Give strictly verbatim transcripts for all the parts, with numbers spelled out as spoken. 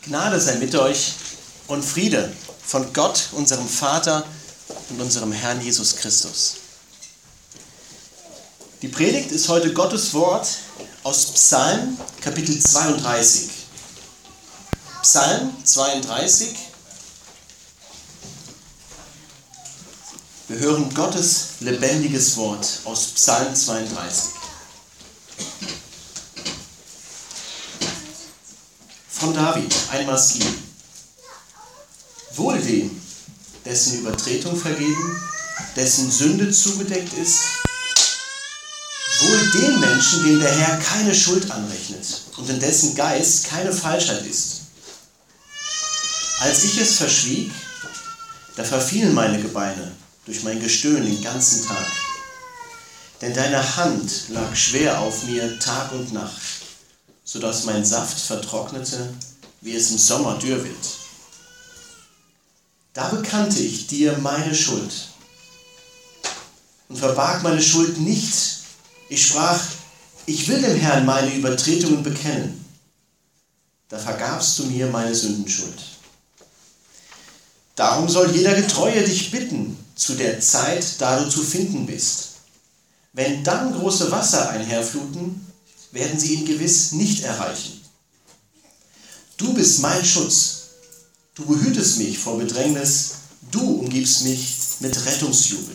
Gnade sei mit euch und Friede von Gott, unserem Vater und unserem Herrn Jesus Christus. Die Predigt ist heute Gottes Wort aus Psalm Kapitel zweiunddreißig. Psalm zweiunddreißig. Wir hören Gottes lebendiges Wort aus Psalm zweiunddreißig. Von David, ein Maskin. Wohl dem, dessen Übertretung vergeben, dessen Sünde zugedeckt ist. Wohl dem Menschen, dem der Herr keine Schuld anrechnet und in dessen Geist keine Falschheit ist. Als ich es verschwieg, da verfielen meine Gebeine durch mein Gestöhn den ganzen Tag. Denn deine Hand lag schwer auf mir Tag und Nacht, sodass mein Saft vertrocknete, wie es im Sommer dürr wird. Da bekannte ich dir meine Schuld und verbarg meine Schuld nicht. Ich sprach, ich will dem Herrn meine Übertretungen bekennen. Da vergabst du mir meine Sündenschuld. Darum soll jeder Getreue dich bitten, zu der Zeit, da du zu finden bist. Wenn dann große Wasser einherfluten, werden sie ihn gewiss nicht erreichen. Du bist mein Schutz. Du behütest mich vor Bedrängnis. Du umgibst mich mit Rettungsjubel.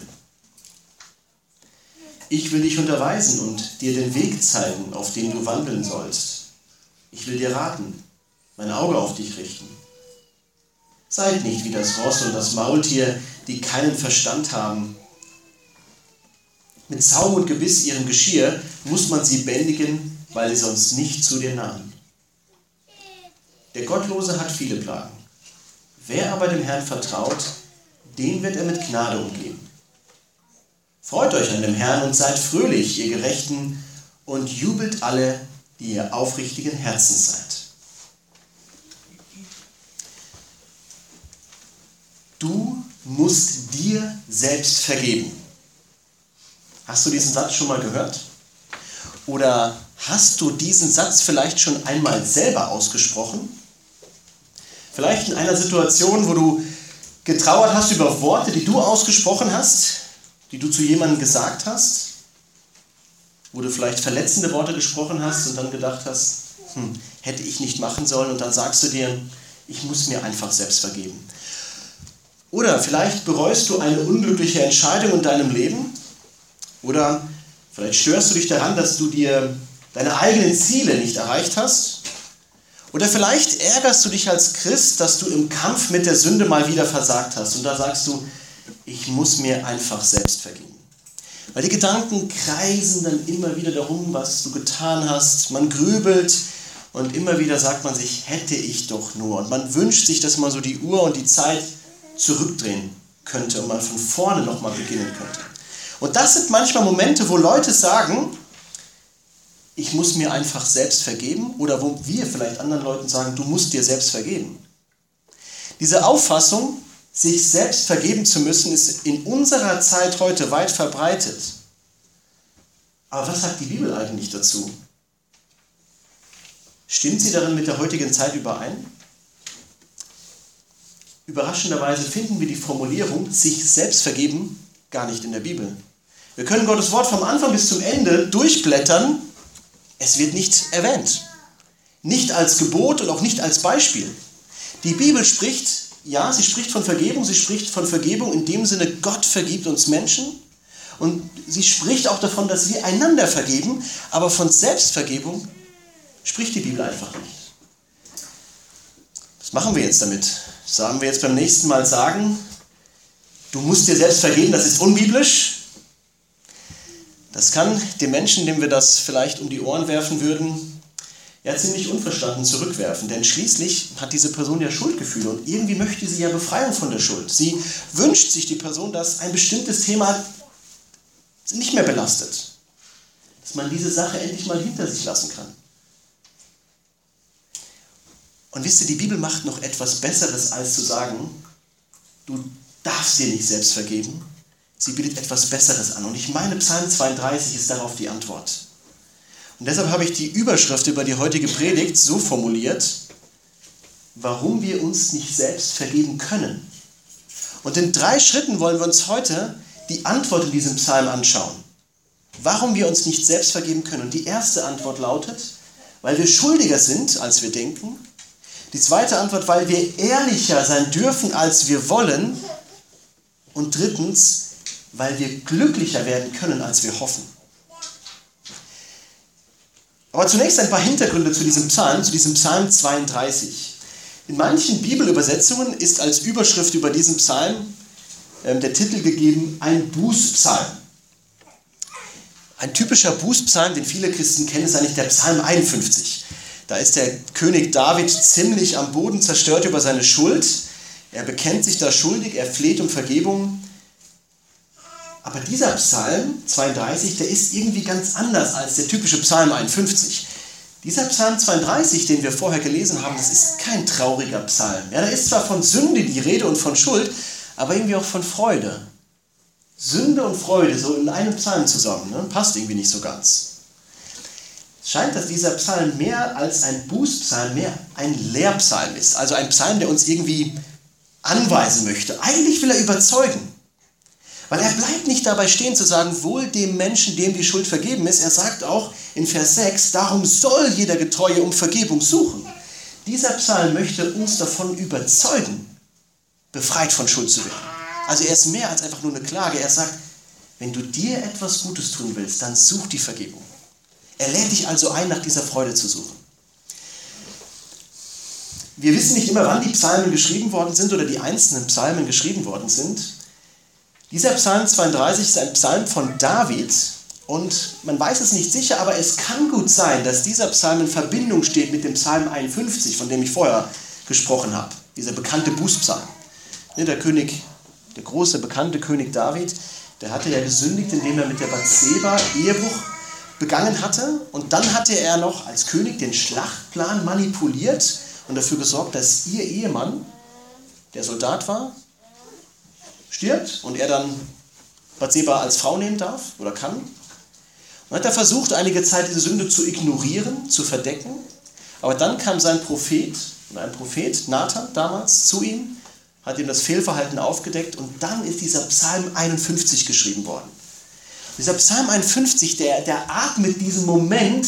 Ich will dich unterweisen und dir den Weg zeigen, auf dem du wandeln sollst. Ich will dir raten, mein Auge auf dich richten. Seid nicht wie das Ross und das Maultier, die keinen Verstand haben. Mit Zaum und Gebiss ihrem Geschirr muss man sie bändigen, weil sie sonst nicht zu dir nahen. Der Gottlose hat viele Plagen. Wer aber dem Herrn vertraut, den wird er mit Gnade umgeben. Freut euch an dem Herrn und seid fröhlich, ihr Gerechten, und jubelt alle, die ihr aufrichtigen Herzens seid. Du musst dir selbst vergeben. Hast du diesen Satz schon mal gehört? Oder hast du diesen Satz vielleicht schon einmal selber ausgesprochen? Vielleicht in einer Situation, wo du getrauert hast über Worte, die du ausgesprochen hast, die du zu jemandem gesagt hast, wo du vielleicht verletzende Worte gesprochen hast und dann gedacht hast, hm, hätte ich nicht machen sollen, und dann sagst du dir, ich muss mir einfach selbst vergeben. Oder vielleicht bereust du eine unglückliche Entscheidung in deinem Leben. Oder vielleicht störst du dich daran, dass du dir deine eigenen Ziele nicht erreicht hast. Oder vielleicht ärgerst du dich als Christ, dass du im Kampf mit der Sünde mal wieder versagt hast. Und da sagst du, ich muss mir einfach selbst vergeben. Weil die Gedanken kreisen dann immer wieder darum, was du getan hast. Man grübelt und immer wieder sagt man sich, hätte ich doch nur. Und man wünscht sich, dass man so die Uhr und die Zeit zurückdrehen könnte und man von vorne nochmal beginnen könnte. Und das sind manchmal Momente, wo Leute sagen, ich muss mir einfach selbst vergeben, oder wo wir vielleicht anderen Leuten sagen, du musst dir selbst vergeben. Diese Auffassung, sich selbst vergeben zu müssen, ist in unserer Zeit heute weit verbreitet. Aber was sagt die Bibel eigentlich dazu? Stimmt sie darin mit der heutigen Zeit überein? Überraschenderweise finden wir die Formulierung, sich selbst vergeben, gar nicht in der Bibel. Wir können Gottes Wort vom Anfang bis zum Ende durchblättern. Es wird nicht erwähnt. Nicht als Gebot und auch nicht als Beispiel. Die Bibel spricht, ja, sie spricht von Vergebung, sie spricht von Vergebung in dem Sinne, Gott vergibt uns Menschen. Und sie spricht auch davon, dass wir einander vergeben, aber von Selbstvergebung spricht die Bibel einfach nicht. Was machen wir jetzt damit? Sollen wir jetzt beim nächsten Mal sagen, du musst dir selbst vergeben, das ist unbiblisch? Das kann dem Menschen, dem wir das vielleicht um die Ohren werfen würden, ja ziemlich unverstanden zurückwerfen. Denn schließlich hat diese Person ja Schuldgefühle und irgendwie möchte sie ja Befreiung von der Schuld. Sie wünscht sich, die Person, dass ein bestimmtes Thema nicht mehr belastet. Dass man diese Sache endlich mal hinter sich lassen kann. Und wisst ihr, die Bibel macht noch etwas Besseres, als zu sagen, du darfst dir nicht selbst vergeben. Sie bietet etwas Besseres an. Und ich meine, Psalm zweiunddreißig ist darauf die Antwort. Und deshalb habe ich die Überschrift über die heutige Predigt so formuliert: warum wir uns nicht selbst vergeben können. Und in drei Schritten wollen wir uns heute die Antwort in diesem Psalm anschauen. Warum wir uns nicht selbst vergeben können. Und die erste Antwort lautet, weil wir schuldiger sind, als wir denken. Die zweite Antwort, weil wir ehrlicher sein dürfen, als wir wollen. Und drittens, weil wir glücklicher werden können, als wir hoffen. Aber zunächst ein paar Hintergründe zu diesem Psalm, zu diesem Psalm zweiunddreißig. In manchen Bibelübersetzungen ist als Überschrift über diesen Psalm äh, der Titel gegeben, ein Bußpsalm. Ein typischer Bußpsalm, den viele Christen kennen, ist eigentlich der Psalm einundfünfzig. Da ist der König David ziemlich am Boden zerstört über seine Schuld. Er bekennt sich da schuldig, er fleht um Vergebung. Aber dieser Psalm zweiunddreißig, der ist irgendwie ganz anders als der typische Psalm einundfünfzig. Dieser Psalm zweiunddreißig, den wir vorher gelesen haben, das ist kein trauriger Psalm. Ja, da ist zwar von Sünde die Rede und von Schuld, aber irgendwie auch von Freude. Sünde und Freude, so in einem Psalm zusammen, ne? Passt irgendwie nicht so ganz. Es scheint, dass dieser Psalm mehr als ein Bußpsalm, mehr ein Lehrpsalm ist. Also ein Psalm, der uns irgendwie anweisen möchte. Eigentlich will er überzeugen. Weil er bleibt nicht dabei stehen zu sagen, wohl dem Menschen, dem die Schuld vergeben ist. Er sagt auch in Vers sechs, darum soll jeder Getreue um Vergebung suchen. Dieser Psalm möchte uns davon überzeugen, befreit von Schuld zu werden. Also er ist mehr als einfach nur eine Klage. Er sagt, wenn du dir etwas Gutes tun willst, dann such die Vergebung. Er lädt dich also ein, nach dieser Freude zu suchen. Wir wissen nicht immer, wann die Psalmen geschrieben worden sind oder die einzelnen Psalmen geschrieben worden sind. Dieser Psalm zweiunddreißig ist ein Psalm von David und man weiß es nicht sicher, aber es kann gut sein, dass dieser Psalm in Verbindung steht mit dem Psalm einundfünfzig, von dem ich vorher gesprochen habe. Dieser bekannte Bußpsalm. Der König, der große, bekannte König David, der hatte ja gesündigt, indem er mit der Bathseba Ehebruch begangen hatte. Und dann hatte er noch als König den Schlachtplan manipuliert und dafür gesorgt, dass ihr Ehemann, der Soldat war, stirbt und er dann Bathseba als Frau nehmen darf oder kann. Und hat er versucht, einige Zeit diese Sünde zu ignorieren, zu verdecken. Aber dann kam sein Prophet, oder ein Prophet, Nathan damals, zu ihm, hat ihm das Fehlverhalten aufgedeckt und dann ist dieser Psalm einundfünfzig geschrieben worden. Dieser Psalm einundfünfzig, der, der atmet diesen Moment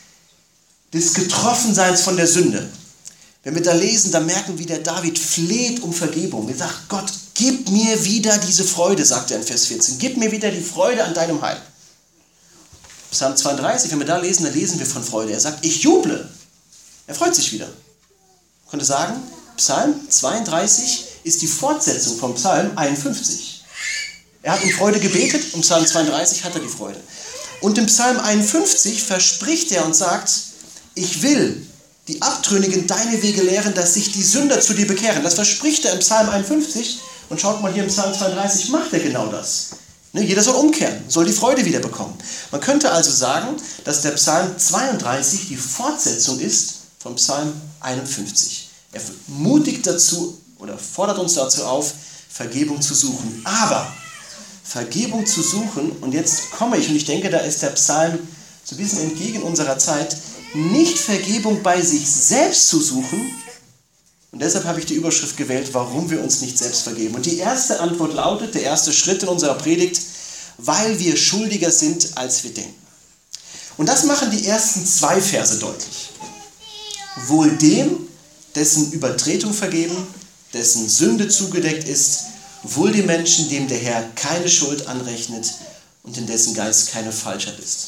des Getroffenseins von der Sünde. Wenn wir da lesen, dann merken wir, wie der David fleht um Vergebung. Er sagt, Gott, gib mir wieder diese Freude, sagt er in Vers vierzehn. Gib mir wieder die Freude an deinem Heil. Psalm zweiunddreißig, wenn wir da lesen, dann lesen wir von Freude. Er sagt, ich juble. Er freut sich wieder. Man könnte sagen, Psalm zweiunddreißig ist die Fortsetzung vom Psalm einundfünfzig. Er hat um Freude gebetet, um Psalm zweiunddreißig hat er die Freude. Und im Psalm einundfünfzig verspricht er und sagt, ich will die Abtrünnigen deine Wege lehren, dass sich die Sünder zu dir bekehren. Das verspricht er im Psalm einundfünfzig und schaut mal hier im Psalm zweiunddreißig, macht er genau das. Ne, jeder soll umkehren, soll die Freude wieder bekommen. Man könnte also sagen, dass der Psalm zweiunddreißig die Fortsetzung ist vom Psalm einundfünfzig. Er mutigt dazu oder fordert uns dazu auf, Vergebung zu suchen. Aber Vergebung zu suchen, und jetzt komme ich, und ich denke, da ist der Psalm so ein bisschen entgegen unserer Zeit, nicht Vergebung bei sich selbst zu suchen. Und deshalb habe ich die Überschrift gewählt, warum wir uns nicht selbst vergeben. Und die erste Antwort lautet, der erste Schritt in unserer Predigt, weil wir schuldiger sind, als wir denken. Und das machen die ersten zwei Verse deutlich. Wohl dem, dessen Übertretung vergeben, dessen Sünde zugedeckt ist, wohl dem Menschen, dem der Herr keine Schuld anrechnet und in dessen Geist keine Falschheit ist.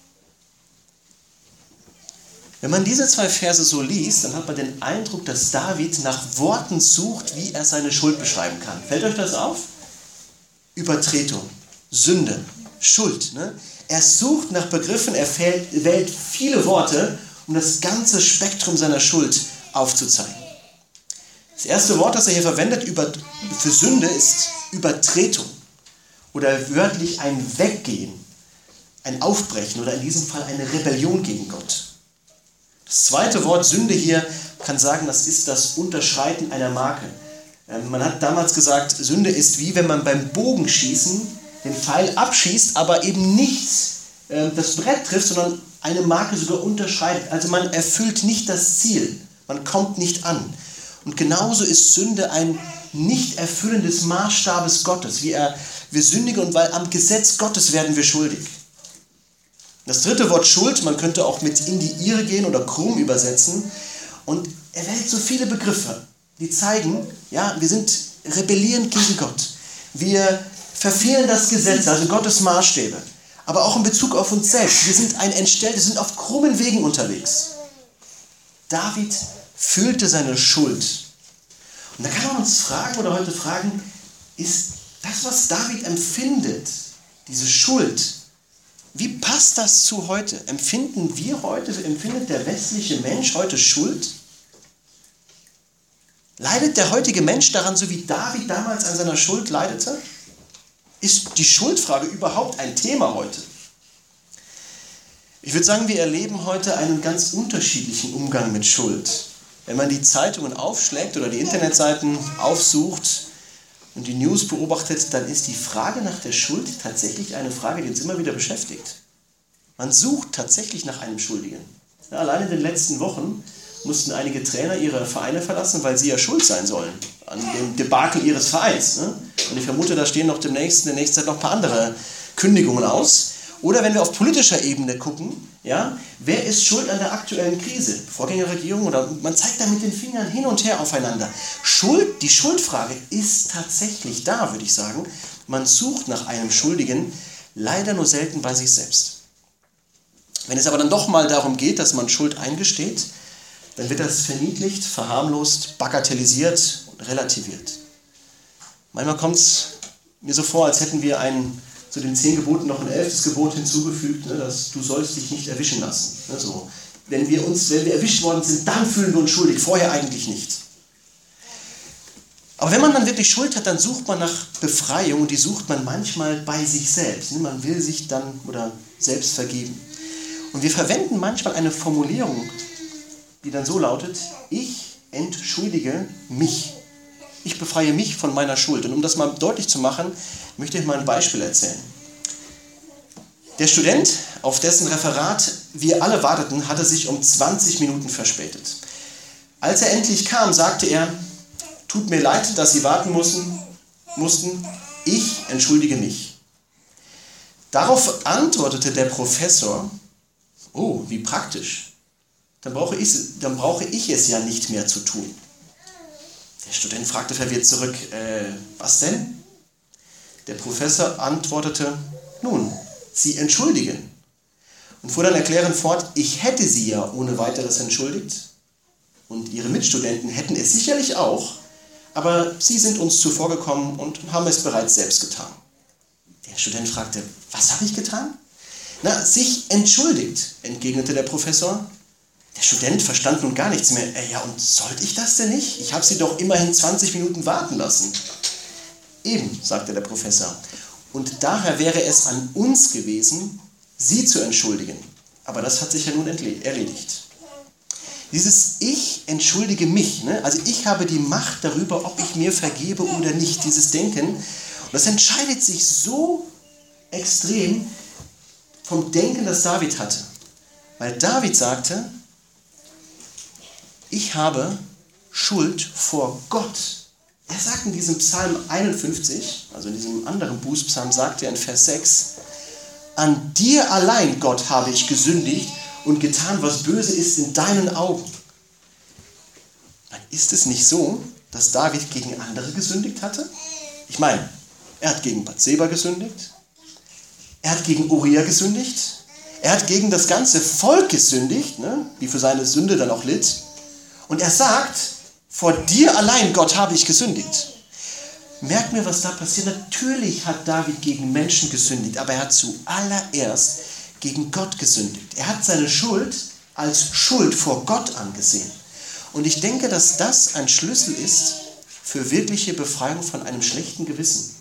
Wenn man diese zwei Verse so liest, dann hat man den Eindruck, dass David nach Worten sucht, wie er seine Schuld beschreiben kann. Fällt euch das auf? Übertretung, Sünde, Schuld. Ne? Er sucht nach Begriffen, er wählt viele Worte, um das ganze Spektrum seiner Schuld aufzuzeigen. Das erste Wort, das er hier verwendet für Sünde, ist Übertretung oder wörtlich ein Weggehen, ein Aufbrechen oder in diesem Fall eine Rebellion gegen Gott. Das zweite Wort Sünde hier kann sagen, das ist das Unterschreiten einer Marke. Man hat damals gesagt, Sünde ist wie wenn man beim Bogenschießen den Pfeil abschießt, aber eben nicht das Brett trifft, sondern eine Marke sogar unterschreitet. Also man erfüllt nicht das Ziel, man kommt nicht an. Und genauso ist Sünde ein Nicht-Erfüllen des Maßstabes Gottes. Wir, wir sündigen und weil am Gesetz Gottes werden wir schuldig. Das dritte Wort Schuld, man könnte auch mit in die Irre gehen oder krumm übersetzen. Und er wählt so viele Begriffe, die zeigen, ja, wir sind rebellierend gegen Gott. Wir verfehlen das Gesetz, also Gottes Maßstäbe. Aber auch in Bezug auf uns selbst. Wir sind ein Entstellt, wir sind auf krummen Wegen unterwegs. David fühlte seine Schuld. Und da kann man uns fragen oder heute fragen, ist das, was David empfindet, diese Schuld, wie passt das zu heute? Empfinden wir heute, empfindet der westliche Mensch heute Schuld? Leidet der heutige Mensch daran, so wie David damals an seiner Schuld leidete? Ist die Schuldfrage überhaupt ein Thema heute? Ich würde sagen, wir erleben heute einen ganz unterschiedlichen Umgang mit Schuld. Wenn man die Zeitungen aufschlägt oder die Internetseiten aufsucht und die News beobachtet, dann ist die Frage nach der Schuld tatsächlich eine Frage, die uns immer wieder beschäftigt. Man sucht tatsächlich nach einem Schuldigen. Ja, allein in den letzten Wochen mussten einige Trainer ihre Vereine verlassen, weil sie ja schuld sein sollen an dem Debakel ihres Vereins. Ne? Und ich vermute, da stehen noch demnächst, in der nächsten Zeit noch ein paar andere Kündigungen aus. Oder wenn wir auf politischer Ebene gucken, ja, wer ist schuld an der aktuellen Krise? Vorgängerregierung oder man zeigt da mit den Fingern hin und her aufeinander. Schuld, die Schuldfrage ist tatsächlich da, würde ich sagen. Man sucht nach einem Schuldigen, leider nur selten bei sich selbst. Wenn es aber dann doch mal darum geht, dass man Schuld eingesteht, dann wird das verniedlicht, verharmlost, bagatellisiert und relativiert. Manchmal kommt es mir so vor, als hätten wir ein, zu den zehn Geboten noch ein elftes Gebot hinzugefügt, ne, dass du sollst dich nicht erwischen lassen. Ne, so. Wenn wir uns, wenn wir erwischt worden sind, dann fühlen wir uns schuldig, vorher eigentlich nicht. Aber wenn man dann wirklich Schuld hat, dann sucht man nach Befreiung und die sucht man manchmal bei sich selbst. Ne, man will sich dann oder selbst vergeben. Und wir verwenden manchmal eine Formulierung, die dann so lautet, ich entschuldige mich. Ich befreie mich von meiner Schuld. Und um das mal deutlich zu machen, möchte ich mal ein Beispiel erzählen. Der Student, auf dessen Referat wir alle warteten, hatte sich um zwanzig Minuten verspätet. Als er endlich kam, sagte er, tut mir leid, dass Sie warten mussten, mussten. Ich entschuldige mich. Darauf antwortete der Professor, oh, wie praktisch. Dann brauche ich, dann brauche ich es ja nicht mehr zu tun. Der Student fragte verwirrt zurück, äh, was denn? Der Professor antwortete, nun, Sie entschuldigen. Und fuhr dann erklärend fort, ich hätte Sie ja ohne weiteres entschuldigt. Und Ihre Mitstudenten hätten es sicherlich auch, aber Sie sind uns zuvorgekommen und haben es bereits selbst getan. Der Student fragte, was habe ich getan? Na, sich entschuldigt, entgegnete der Professor. Der Student verstand nun gar nichts mehr. Äh, ja, und sollte ich das denn nicht? Ich habe Sie doch immerhin zwanzig Minuten warten lassen. Eben, sagte der Professor. Und daher wäre es an uns gewesen, Sie zu entschuldigen. Aber das hat sich ja nun erledigt. Dieses Ich entschuldige mich, ne? Also ich habe die Macht darüber, ob ich mir vergebe oder nicht, dieses Denken. Und das entscheidet sich so extrem vom Denken, das David hatte. Weil David sagte, ich habe Schuld vor Gott. Er sagt in diesem Psalm einundfünfzig, also in diesem anderen Bußpsalm, sagt er in Vers sechs, an dir allein, Gott, habe ich gesündigt und getan, was böse ist in deinen Augen. Ist es nicht so, dass David gegen andere gesündigt hatte? Ich meine, er hat gegen Bathseba gesündigt, er hat gegen Uriah gesündigt, er hat gegen das ganze Volk gesündigt, ne, die für seine Sünde dann auch litt. Und er sagt, vor dir allein, Gott, habe ich gesündigt. Merkt mir, was da passiert. Natürlich hat David gegen Menschen gesündigt, aber er hat zuallererst gegen Gott gesündigt. Er hat seine Schuld als Schuld vor Gott angesehen. Und ich denke, dass das ein Schlüssel ist für wirkliche Befreiung von einem schlechten Gewissen.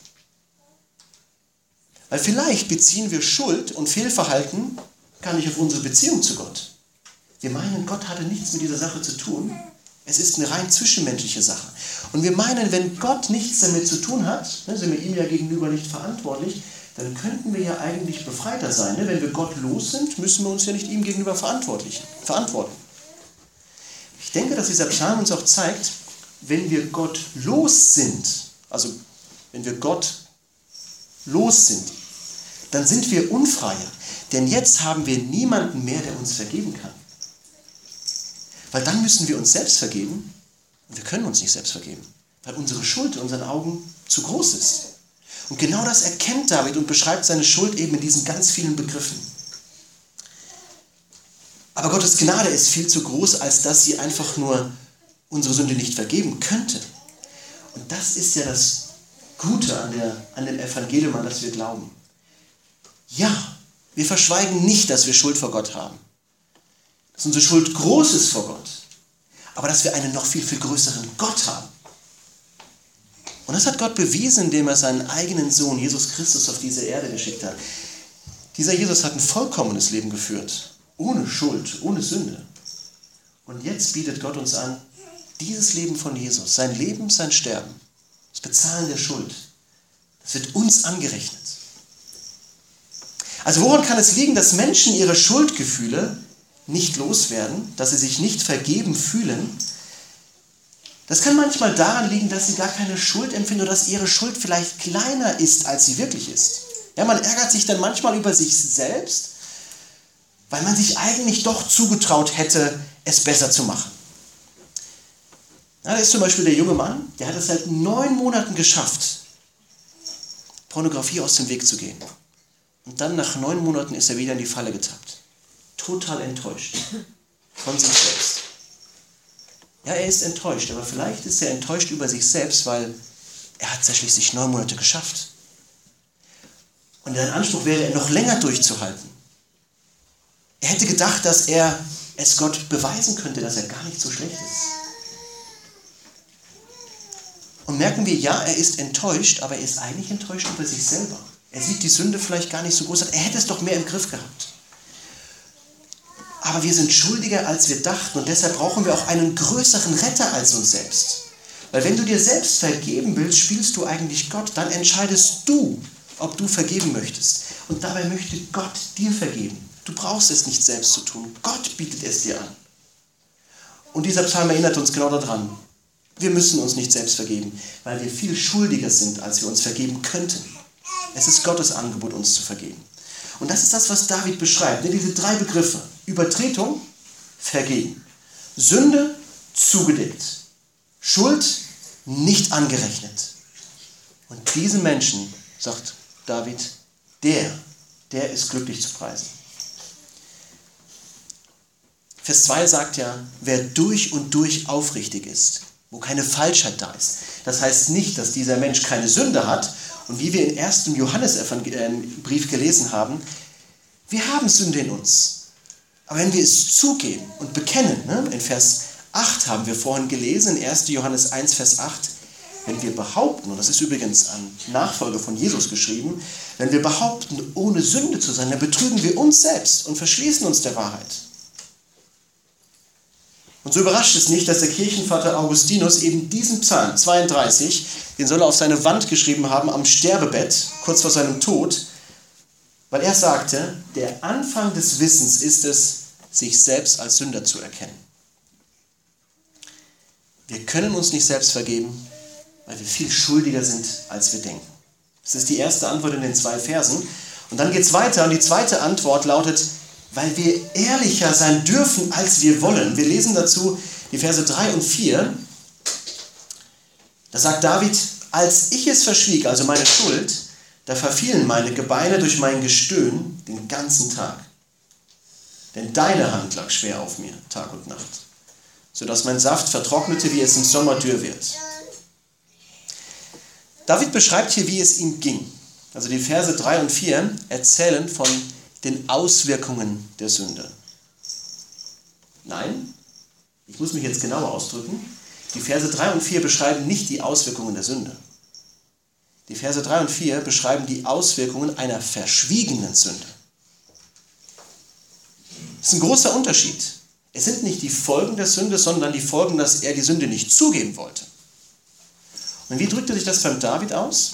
Weil vielleicht beziehen wir Schuld und Fehlverhalten gar nicht auf unsere Beziehung zu Gott. Wir meinen, Gott hatte nichts mit dieser Sache zu tun. Es ist eine rein zwischenmenschliche Sache. Und wir meinen, wenn Gott nichts damit zu tun hat, ne, sind wir ihm ja gegenüber nicht verantwortlich, dann könnten wir ja eigentlich befreiter sein. Ne? Wenn wir Gott los sind, müssen wir uns ja nicht ihm gegenüber verantwortlich, verantworten. Ich denke, dass dieser Psalm uns auch zeigt, wenn wir Gott los sind, also wenn wir Gott los sind, dann sind wir unfreier. Denn jetzt haben wir niemanden mehr, der uns vergeben kann. Weil dann müssen wir uns selbst vergeben und wir können uns nicht selbst vergeben, weil unsere Schuld in unseren Augen zu groß ist. Und genau das erkennt David und beschreibt seine Schuld eben in diesen ganz vielen Begriffen. Aber Gottes Gnade ist viel zu groß, als dass sie einfach nur unsere Sünde nicht vergeben könnte. Und das ist ja das Gute an, der, an dem Evangelium, an das wir glauben. Ja, wir verschweigen nicht, dass wir Schuld vor Gott haben. Dass unsere Schuld groß ist vor Gott. Aber dass wir einen noch viel, viel größeren Gott haben. Und das hat Gott bewiesen, indem er seinen eigenen Sohn, Jesus Christus, auf diese Erde geschickt hat. Dieser Jesus hat ein vollkommenes Leben geführt. Ohne Schuld, ohne Sünde. Und jetzt bietet Gott uns an, dieses Leben von Jesus, sein Leben, sein Sterben, das Bezahlen der Schuld, das wird uns angerechnet. Also woran kann es liegen, dass Menschen ihre Schuldgefühle nicht loswerden, dass sie sich nicht vergeben fühlen? Das kann manchmal daran liegen, dass sie gar keine Schuld empfinden oder dass ihre Schuld vielleicht kleiner ist, als sie wirklich ist. Ja, man ärgert sich dann manchmal über sich selbst, weil man sich eigentlich doch zugetraut hätte, es besser zu machen. Ja, da ist zum Beispiel der junge Mann, der hat es seit neun Monaten geschafft, Pornografie aus dem Weg zu gehen. Und dann nach neun Monaten ist er wieder in die Falle getappt. Total enttäuscht von sich selbst. Ja, er ist enttäuscht, aber vielleicht ist er enttäuscht über sich selbst, weil er hat es ja schließlich neun Monate geschafft. Und sein Anspruch wäre, noch länger durchzuhalten. Er hätte gedacht, dass er es Gott beweisen könnte, dass er gar nicht so schlecht ist. Und merken wir, ja, er ist enttäuscht, aber er ist eigentlich enttäuscht über sich selber. Er sieht die Sünde vielleicht gar nicht so groß an. Er hätte es doch mehr im Griff gehabt. Aber wir sind schuldiger, als wir dachten. Und deshalb brauchen wir auch einen größeren Retter als uns selbst. Weil wenn du dir selbst vergeben willst, spielst du eigentlich Gott. Dann entscheidest du, ob du vergeben möchtest. Und dabei möchte Gott dir vergeben. Du brauchst es nicht selbst zu tun. Gott bietet es dir an. Und dieser Psalm erinnert uns genau daran. Wir müssen uns nicht selbst vergeben, weil wir viel schuldiger sind, als wir uns vergeben könnten. Es ist Gottes Angebot, uns zu vergeben. Und das ist das, was David beschreibt. Diese drei Begriffe. Übertretung, vergeben. Sünde, zugedeckt. Schuld, nicht angerechnet. Und diese Menschen, sagt David, der, der ist glücklich zu preisen. Vers zwei sagt ja, wer durch und durch aufrichtig ist, wo keine Falschheit da ist. Das heißt nicht, dass dieser Mensch keine Sünde hat. Und wie wir im ersten Johannesbrief gelesen haben, wir haben Sünde in uns. Aber wenn wir es zugeben und bekennen, ne, in Vers acht haben wir vorhin gelesen, in ersten Johannes eins, Vers acht, wenn wir behaupten, und das ist übrigens an Nachfolger von Jesus geschrieben, wenn wir behaupten, ohne Sünde zu sein, dann betrügen wir uns selbst und verschließen uns der Wahrheit. Und so überrascht es nicht, dass der Kirchenvater Augustinus eben diesen Psalm zweiunddreißig, den soll er auf seine Wand geschrieben haben, am Sterbebett, kurz vor seinem Tod, weil er sagte, der Anfang des Wissens ist es, sich selbst als Sünder zu erkennen. Wir können uns nicht selbst vergeben, weil wir viel schuldiger sind, als wir denken. Das ist die erste Antwort in den zwei Versen. Und dann geht es weiter und die zweite Antwort lautet, weil wir ehrlicher sein dürfen, als wir wollen. Wir lesen dazu die Verse drei und vier. Da sagt David, als ich es verschwieg, also meine Schuld, da verfielen meine Gebeine durch mein Gestöhn den ganzen Tag. Denn deine Hand lag schwer auf mir, Tag und Nacht, sodass mein Saft vertrocknete, wie es im Sommer dürr wird. David beschreibt hier, wie es ihm ging. Also die Verse drei und vier erzählen von den Auswirkungen der Sünde. Nein, ich muss mich jetzt genauer ausdrücken. Die Verse drei und vier beschreiben nicht die Auswirkungen der Sünde. Die Verse drei und vier beschreiben die Auswirkungen einer verschwiegenen Sünde. Das ist ein großer Unterschied. Es sind nicht die Folgen der Sünde, sondern die Folgen, dass er die Sünde nicht zugeben wollte. Und wie drückte sich das beim David aus?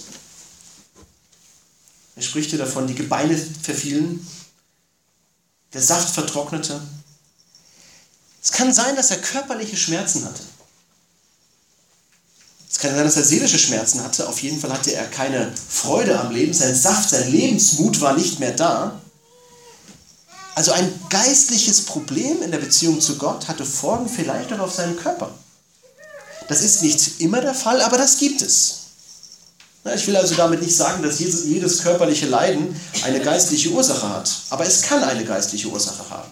Er spricht hier davon, die Gebeine verfielen, der Saft vertrocknete. Es kann sein, dass er körperliche Schmerzen hatte. Es kann sein, dass er seelische Schmerzen hatte. Auf jeden Fall hatte er keine Freude am Leben. Sein Saft, sein Lebensmut war nicht mehr da. Also ein geistliches Problem in der Beziehung zu Gott hatte Folgen vielleicht auch auf seinen Körper. Das ist nicht immer der Fall, aber das gibt es. Ich will also damit nicht sagen, dass jedes, jedes körperliche Leiden eine geistliche Ursache hat. Aber es kann eine geistliche Ursache haben.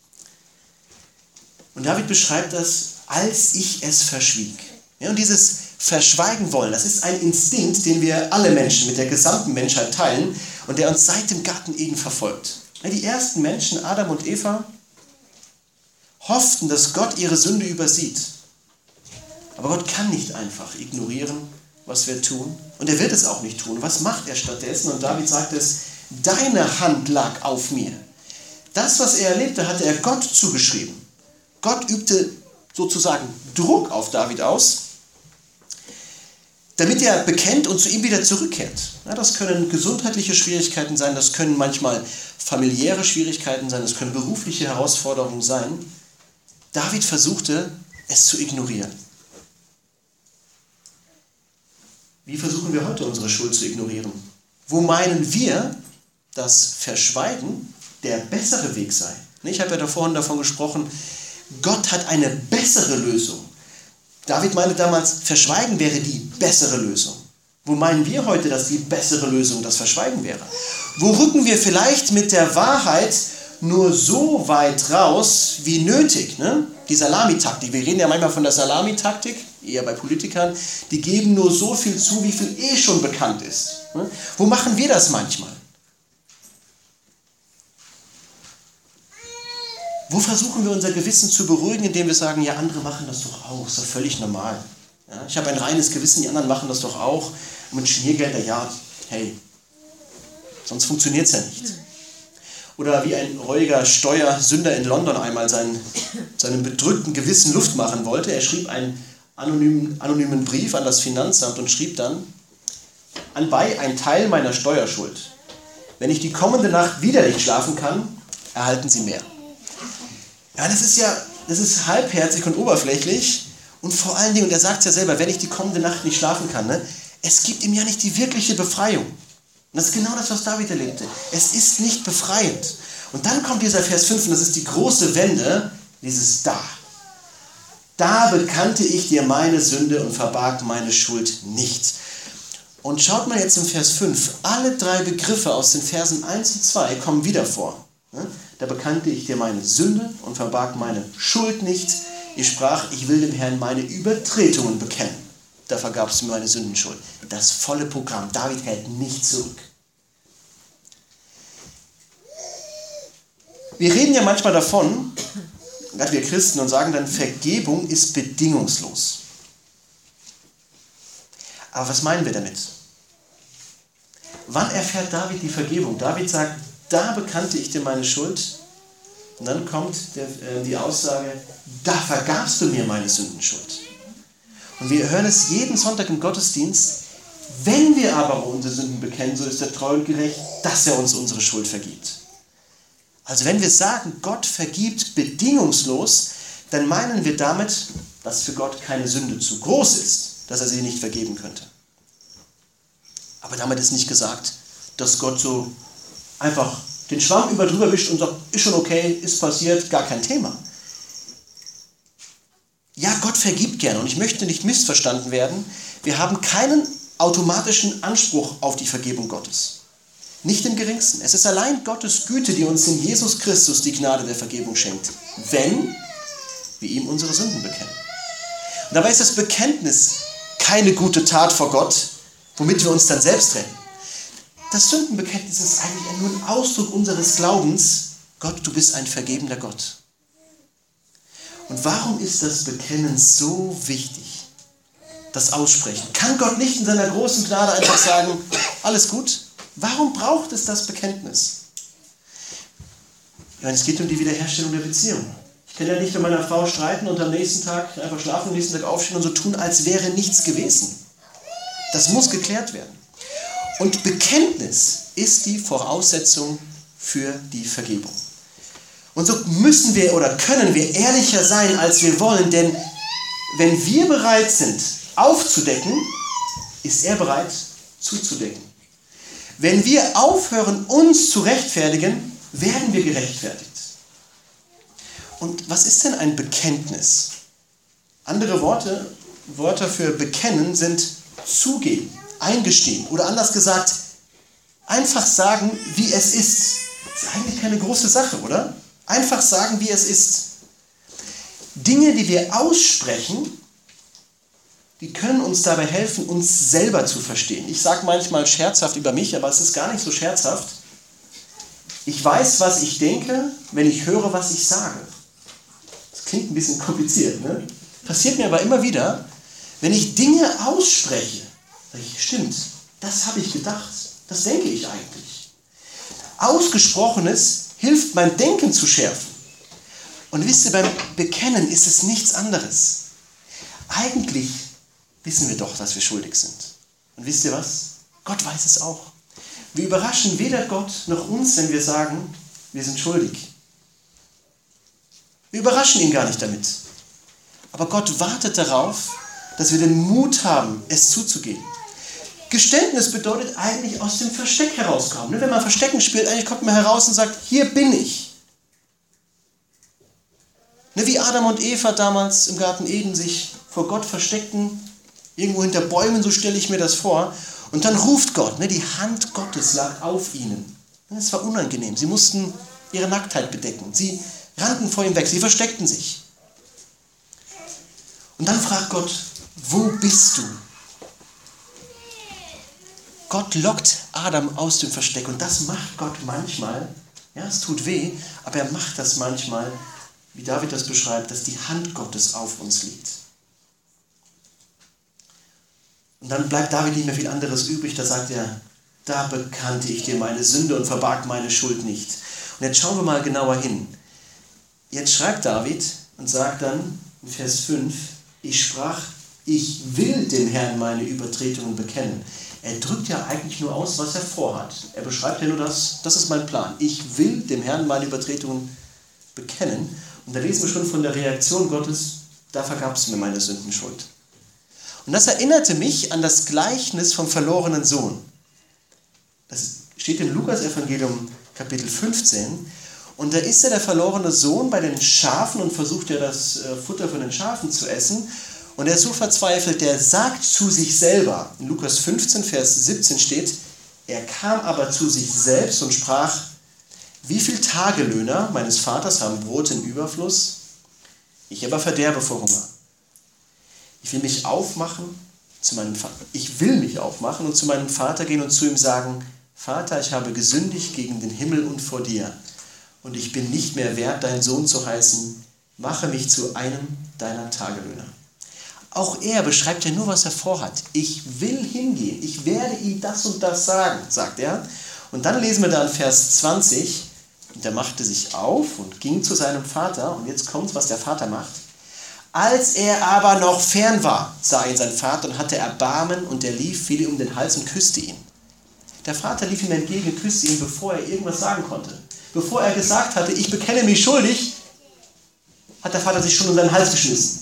Und David beschreibt das, als ich es verschwieg. Ja, und dieses Verschweigen wollen, das ist ein Instinkt, den wir alle Menschen mit der gesamten Menschheit teilen und der uns seit dem Garten Eden verfolgt. Ja, die ersten Menschen, Adam und Eva, hofften, dass Gott ihre Sünde übersieht. Aber Gott kann nicht einfach ignorieren, was wir tun. Und er wird es auch nicht tun. Was macht er stattdessen? Und David sagt es, deine Hand lag auf mir. Das, was er erlebte, hatte er Gott zugeschrieben. Gott übte sozusagen Druck auf David aus, damit er bekennt und zu ihm wieder zurückkehrt. Ja, das können gesundheitliche Schwierigkeiten sein, das können manchmal familiäre Schwierigkeiten sein, das können berufliche Herausforderungen sein. David versuchte, es zu ignorieren. Wie versuchen wir heute, unsere Schuld zu ignorieren? Wo meinen wir, dass Verschweigen der bessere Weg sei? Ich habe ja da vorhin davon gesprochen, Gott hat eine bessere Lösung. David meinte damals, Verschweigen wäre die bessere Lösung. Wo meinen wir heute, dass die bessere Lösung das Verschweigen wäre? Wo rücken wir vielleicht mit der Wahrheit nur so weit raus, wie nötig? Ne? Die Salamitaktik, wir reden ja manchmal von der Salamitaktik, eher bei Politikern, die geben nur so viel zu, wie viel eh schon bekannt ist. Ne? Wo machen wir das manchmal? Wo versuchen wir unser Gewissen zu beruhigen, indem wir sagen, ja, andere machen das doch auch, ist doch völlig normal. Ja, ich habe ein reines Gewissen, die anderen machen das doch auch. Und mit Schmiergelder, ja, hey, sonst funktioniert es ja nicht. Oder wie ein reuiger Steuersünder in London einmal sein, seinem bedrückten Gewissen Luft machen wollte. Er schrieb einen anonymen, anonymen Brief an das Finanzamt und schrieb dann, anbei ein Teil meiner Steuerschuld. Wenn ich die kommende Nacht wieder nicht schlafen kann, erhalten Sie mehr. Ja, das ist ja, das ist halbherzig und oberflächlich und vor allen Dingen, und er sagt es ja selber, wenn ich die kommende Nacht nicht schlafen kann, ne, es gibt ihm ja nicht die wirkliche Befreiung. Und das ist genau das, was David erlebte. Es ist nicht befreiend. Und dann kommt dieser Vers fünf, und das ist die große Wende, dieses Da. Da bekannte ich dir meine Sünde und verbarg meine Schuld nicht. Und schaut mal jetzt im Vers fünf, alle drei Begriffe aus den Versen eins und zwei kommen wieder vor. Da bekannte ich dir meine Sünde und verbarg meine Schuld nicht. Ich sprach, ich will dem Herrn meine Übertretungen bekennen. Da vergabst du mir meine Sündenschuld. Das volle Programm. David hält nicht zurück. Wir reden ja manchmal davon, gerade wir Christen, und sagen dann, Vergebung ist bedingungslos. Aber was meinen wir damit? Wann erfährt David die Vergebung? David sagt, da bekannte ich dir meine Schuld. Und dann kommt der, äh, die Aussage, da vergabst du mir meine Sündenschuld. Und wir hören es jeden Sonntag im Gottesdienst, wenn wir aber unsere Sünden bekennen, so ist er treu und gerecht, dass er uns unsere Schuld vergibt. Also wenn wir sagen, Gott vergibt bedingungslos, dann meinen wir damit, dass für Gott keine Sünde zu groß ist, dass er sie nicht vergeben könnte. Aber damit ist nicht gesagt, dass Gott so einfach den Schwamm über drüber wischt und sagt, ist schon okay, ist passiert, gar kein Thema. Ja, Gott vergibt gerne und ich möchte nicht missverstanden werden. Wir haben keinen automatischen Anspruch auf die Vergebung Gottes. Nicht im geringsten. Es ist allein Gottes Güte, die uns in Jesus Christus die Gnade der Vergebung schenkt, wenn wir ihm unsere Sünden bekennen. Und dabei ist das Bekenntnis keine gute Tat vor Gott, womit wir uns dann selbst retten. Das Sündenbekenntnis ist eigentlich nur ein Ausdruck unseres Glaubens, Gott, du bist ein vergebender Gott. Und warum ist das Bekennen so wichtig? Das Aussprechen. Kann Gott nicht in seiner großen Gnade einfach sagen, alles gut? Warum braucht es das Bekenntnis? Ja, es geht um die Wiederherstellung der Beziehung. Ich kann ja nicht mit meiner Frau streiten und am nächsten Tag einfach schlafen, am nächsten Tag aufstehen und so tun, als wäre nichts gewesen. Das muss geklärt werden. Und Bekenntnis ist die Voraussetzung für die Vergebung. Und so müssen wir oder können wir ehrlicher sein, als wir wollen, denn wenn wir bereit sind, aufzudecken, ist er bereit zuzudecken. Wenn wir aufhören, uns zu rechtfertigen, werden wir gerechtfertigt. Und was ist denn ein Bekenntnis? Andere Worte, Wörter für bekennen sind zugeben, eingestehen oder anders gesagt, einfach sagen, wie es ist. Das ist eigentlich keine große Sache, oder? Einfach sagen, wie es ist. Dinge, die wir aussprechen, die können uns dabei helfen, uns selber zu verstehen. Ich sage manchmal scherzhaft über mich, aber es ist gar nicht so scherzhaft. Ich weiß, was ich denke, wenn ich höre, was ich sage. Das klingt ein bisschen kompliziert, ne? Passiert mir aber immer wieder, wenn ich Dinge ausspreche, sage ich, stimmt, das habe ich gedacht, das denke ich eigentlich. Ausgesprochenes hilft, mein Denken zu schärfen. Und wisst ihr, beim Bekennen ist es nichts anderes. Eigentlich wissen wir doch, dass wir schuldig sind. Und wisst ihr was? Gott weiß es auch. Wir überraschen weder Gott noch uns, wenn wir sagen, wir sind schuldig. Wir überraschen ihn gar nicht damit. Aber Gott wartet darauf, dass wir den Mut haben, es zuzugeben. Geständnis bedeutet eigentlich aus dem Versteck herauskommen. Wenn man Verstecken spielt, eigentlich kommt man heraus und sagt, hier bin ich. Wie Adam und Eva damals im Garten Eden sich vor Gott versteckten, irgendwo hinter Bäumen, so stelle ich mir das vor. Und dann ruft Gott, die Hand Gottes lag auf ihnen. Es war unangenehm, sie mussten ihre Nacktheit bedecken. Sie rannten vor ihm weg, sie versteckten sich. Und dann fragt Gott, wo bist du? Gott lockt Adam aus dem Versteck und das macht Gott manchmal. Ja, es tut weh, aber er macht das manchmal, wie David das beschreibt, dass die Hand Gottes auf uns liegt. Und dann bleibt David nicht mehr viel anderes übrig, da sagt er, da bekannte ich dir meine Sünde und verbarg meine Schuld nicht. Und jetzt schauen wir mal genauer hin. Jetzt schreibt David und sagt dann in Vers fünf, ich sprach, ich will dem Herrn meine Übertretungen bekennen. Er drückt ja eigentlich nur aus, was er vorhat. Er beschreibt ja nur das, das ist mein Plan. Ich will dem Herrn meine Übertretungen bekennen. Und da lesen wir schon von der Reaktion Gottes, da vergabst du mir meine Sündenschuld. Und das erinnerte mich an das Gleichnis vom verlorenen Sohn. Das steht im Lukas-Evangelium Kapitel fünfzehn. Und da ist ja der verlorene Sohn bei den Schafen und versucht ja das Futter von den Schafen zu essen. Und er ist so verzweifelt, der sagt zu sich selber, in Lukas fünfzehn, Vers siebzehn steht, er kam aber zu sich selbst und sprach, wie viel Tagelöhner meines Vaters haben Brot im Überfluss? Ich aber verderbe vor Hunger. Ich will mich aufmachen zu meinem Vater. Ich will mich aufmachen und zu meinem Vater gehen und zu ihm sagen, Vater, ich habe gesündigt gegen den Himmel und vor dir. Und ich bin nicht mehr wert, dein Sohn zu heißen. Mache mich zu einem deiner Tagelöhner. Auch er beschreibt ja nur, was er vorhat. Ich will hingehen. Ich werde ihm das und das sagen, sagt er. Und dann lesen wir da in Vers zwanzig. Und er machte sich auf und ging zu seinem Vater. Und jetzt kommt, was der Vater macht. Als er aber noch fern war, sah ihn sein Vater und hatte Erbarmen. Und er lief, fiel ihm um den Hals und küsste ihn. Der Vater lief ihm entgegen und küsste ihn, bevor er irgendwas sagen konnte. Bevor er gesagt hatte, ich bekenne mich schuldig, hat der Vater sich schon um seinen Hals geschmissen.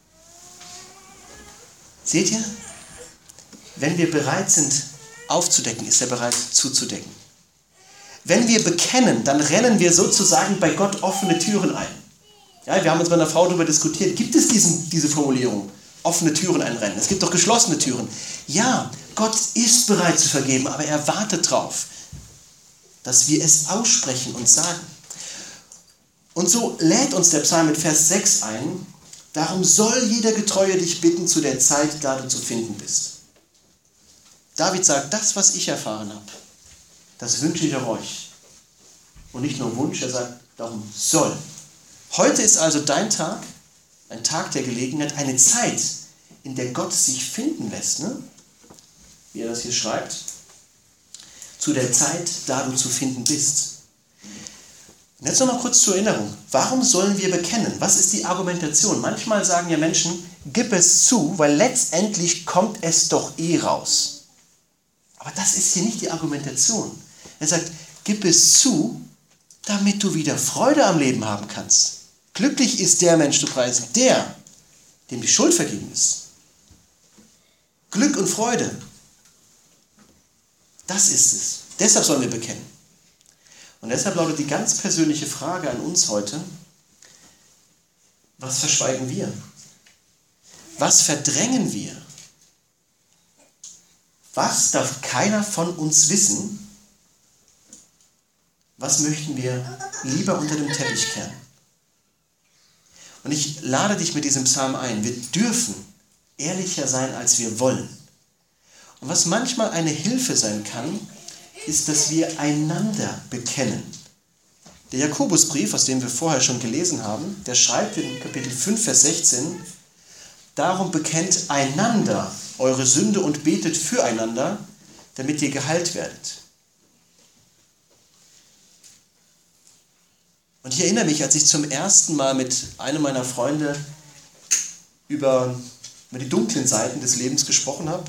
Seht ihr? Wenn wir bereit sind, aufzudecken, ist er bereit, zuzudecken. Wenn wir bekennen, dann rennen wir sozusagen bei Gott offene Türen ein. Ja, wir haben uns bei einer Frau darüber diskutiert, gibt es diesen, diese Formulierung, offene Türen einrennen? Es gibt doch geschlossene Türen. Ja, Gott ist bereit zu vergeben, aber er wartet drauf, dass wir es aussprechen und sagen. Und so lädt uns der Psalm mit Vers sechs ein, darum soll jeder Getreue dich bitten zu der Zeit, da du zu finden bist. David sagt, das, was ich erfahren habe, das wünsche ich auch euch. Und nicht nur Wunsch, er sagt, darum soll. Heute ist also dein Tag, ein Tag der Gelegenheit, eine Zeit, in der Gott sich finden lässt, ne? Wie er das hier schreibt. Zu der Zeit, da du zu finden bist. Und jetzt nochmal kurz zur Erinnerung. Warum sollen wir bekennen? Was ist die Argumentation? Manchmal sagen ja Menschen, gib es zu, weil letztendlich kommt es doch eh raus. Aber das ist hier nicht die Argumentation. Er sagt, gib es zu, damit du wieder Freude am Leben haben kannst. Glücklich ist der Mensch, du preisen, der, dem die Schuld vergeben ist. Glück und Freude. Das ist es. Deshalb sollen wir bekennen. Und deshalb lautet die ganz persönliche Frage an uns heute: Was verschweigen wir? Was verdrängen wir? Was darf keiner von uns wissen? Was möchten wir lieber unter dem Teppich kehren? Und ich lade dich mit diesem Psalm ein. Wir dürfen ehrlicher sein, als wir wollen. Und was manchmal eine Hilfe sein kann, ist, dass wir einander bekennen. Der Jakobusbrief, aus dem wir vorher schon gelesen haben, der schreibt in Kapitel fünf, Vers sechzehn: Darum bekennt einander eure Sünde und betet füreinander, damit ihr geheilt werdet. Und ich erinnere mich, als ich zum ersten Mal mit einem meiner Freunde über, über die dunklen Seiten des Lebens gesprochen habe,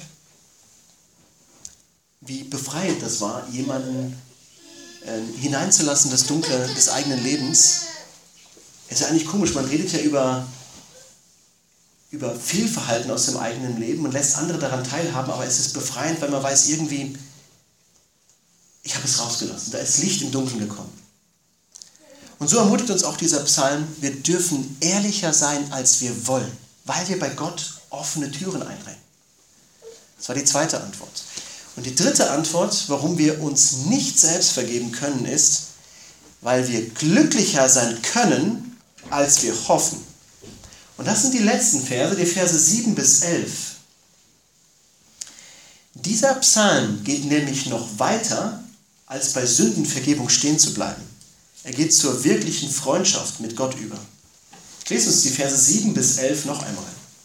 wie befreiend das war, jemanden äh, hineinzulassen, das Dunkle des eigenen Lebens. Es ist ja eigentlich komisch, man redet ja über, über Fehlverhalten aus dem eigenen Leben und lässt andere daran teilhaben, aber es ist befreiend, weil man weiß irgendwie, ich habe es rausgelassen, da ist Licht im Dunkeln gekommen. Und so ermutigt uns auch dieser Psalm, wir dürfen ehrlicher sein, als wir wollen, weil wir bei Gott offene Türen einrennen. Das war die zweite Antwort. Und die dritte Antwort, warum wir uns nicht selbst vergeben können, ist, weil wir glücklicher sein können, als wir hoffen. Und das sind die letzten Verse, die Verse sieben bis elf. Dieser Psalm geht nämlich noch weiter, als bei Sündenvergebung stehen zu bleiben. Er geht zur wirklichen Freundschaft mit Gott über. Ich lese uns die Verse sieben bis elf noch einmal.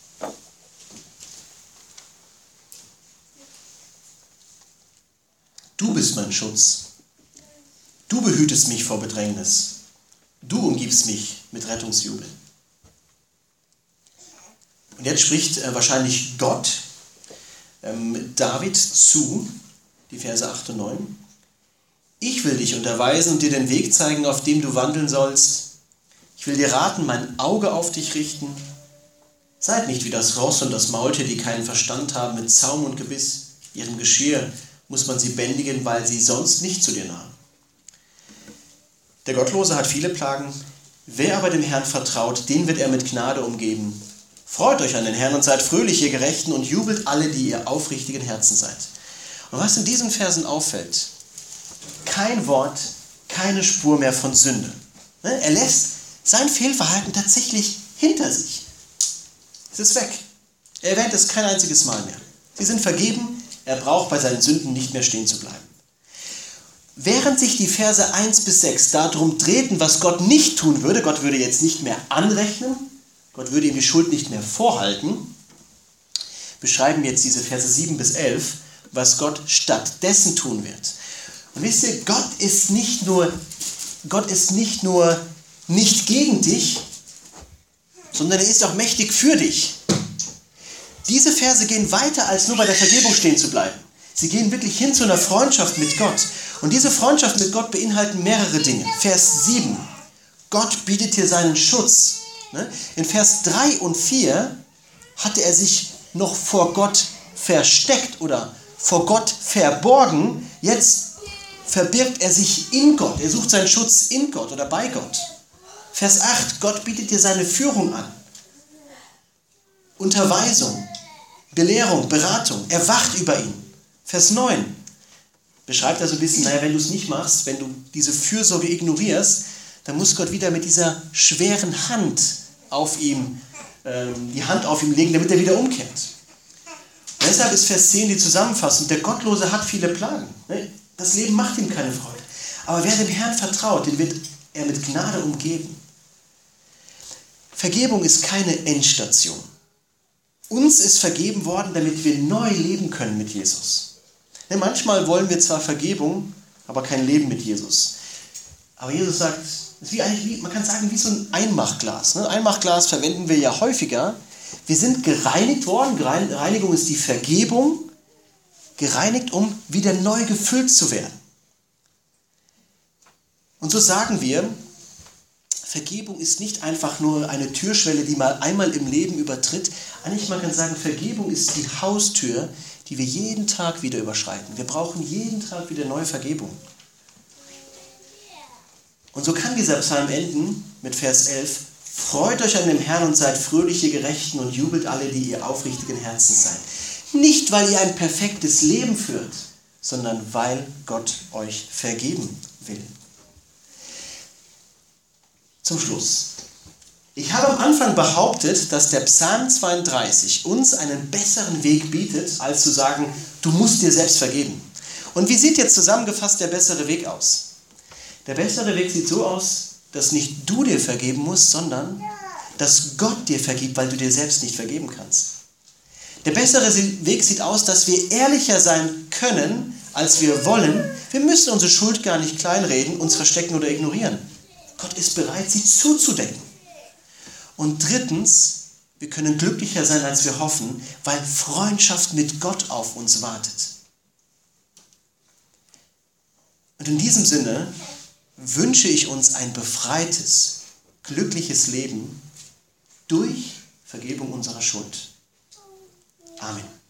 Du bist mein Schutz. Du behütest mich vor Bedrängnis. Du umgibst mich mit Rettungsjubel. Und jetzt spricht äh, wahrscheinlich Gott ähm, David zu, die Verse acht und neun. Ich will dich unterweisen und dir den Weg zeigen, auf dem du wandeln sollst. Ich will dir raten, mein Auge auf dich richten. Seid nicht wie das Ross und das Maultier, die keinen Verstand haben, mit Zaum und Gebiss. Ihrem Geschirr muss man sie bändigen, weil sie sonst nicht zu dir nahen. Der Gottlose hat viele Plagen. Wer aber dem Herrn vertraut, den wird er mit Gnade umgeben. Freut euch an den Herrn und seid fröhlich, ihr Gerechten, und jubelt alle, die ihr aufrichtigen Herzen seid. Und was in diesen Versen auffällt: Kein Wort, keine Spur mehr von Sünde. Er lässt sein Fehlverhalten tatsächlich hinter sich. Es ist weg. Er erwähnt es kein einziges Mal mehr. Sie sind vergeben, er braucht bei seinen Sünden nicht mehr stehen zu bleiben. Während sich die Verse eins bis sechs darum drehten, was Gott nicht tun würde, Gott würde jetzt nicht mehr anrechnen, Gott würde ihm die Schuld nicht mehr vorhalten, beschreiben jetzt diese Verse sieben bis elf, was Gott stattdessen tun wird. Und wisst ihr, Gott ist nicht nur, Gott ist nicht nur nicht gegen dich, sondern er ist auch mächtig für dich. Diese Verse gehen weiter, als nur bei der Vergebung stehen zu bleiben. Sie gehen wirklich hin zu einer Freundschaft mit Gott. Und diese Freundschaft mit Gott beinhalten mehrere Dinge. Vers sieben. Gott bietet dir seinen Schutz. In Vers drei und vier hatte er sich noch vor Gott versteckt oder vor Gott verborgen. Jetzt verbirgt er sich in Gott. Er sucht seinen Schutz in Gott oder bei Gott. Vers acht. Gott bietet dir seine Führung an. Unterweisung, Belehrung, Beratung. Er wacht über ihn. Vers neun beschreibt er so ein bisschen, naja, wenn du es nicht machst, wenn du diese Fürsorge ignorierst, dann muss Gott wieder mit dieser schweren Hand auf ihm, ähm, die Hand auf ihm legen, damit er wieder umkehrt. Und deshalb ist Vers zehn die Zusammenfassung: Der Gottlose hat viele Plagen. Das Leben macht ihm keine Freude. Aber wer dem Herrn vertraut, den wird er mit Gnade umgeben. Vergebung ist keine Endstation. Uns ist vergeben worden, damit wir neu leben können mit Jesus. Ja, manchmal wollen wir zwar Vergebung, aber kein Leben mit Jesus. Aber Jesus sagt, es ist wie eigentlich, wie, man kann sagen, wie so ein Einmachglas. Ne? Einmachglas verwenden wir ja häufiger. Wir sind gereinigt worden. Reinigung ist die Vergebung. Gereinigt, um wieder neu gefüllt zu werden. Und so sagen wir, Vergebung ist nicht einfach nur eine Türschwelle, die man einmal im Leben übertritt. Eigentlich man kann sagen, Vergebung ist die Haustür, die wir jeden Tag wieder überschreiten. Wir brauchen jeden Tag wieder neue Vergebung. Und so kann dieser Psalm enden mit Vers elf. Freut euch an dem Herrn und seid fröhliche Gerechten und jubelt alle, die ihr aufrichtigen Herzens seid. Nicht, weil ihr ein perfektes Leben führt, sondern weil Gott euch vergeben will. Zum Schluss. Ich habe am Anfang behauptet, dass der Psalm zweiunddreißig uns einen besseren Weg bietet, als zu sagen, du musst dir selbst vergeben. Und wie sieht jetzt zusammengefasst der bessere Weg aus? Der bessere Weg sieht so aus, dass nicht du dir vergeben musst, sondern dass Gott dir vergibt, weil du dir selbst nicht vergeben kannst. Der bessere Weg sieht aus, dass wir ehrlicher sein können, als wir wollen. Wir müssen unsere Schuld gar nicht kleinreden, uns verstecken oder ignorieren. Gott ist bereit, sie zuzudecken. Und drittens, wir können glücklicher sein, als wir hoffen, weil Freundschaft mit Gott auf uns wartet. Und in diesem Sinne wünsche ich uns ein befreites, glückliches Leben durch Vergebung unserer Schuld. Amen.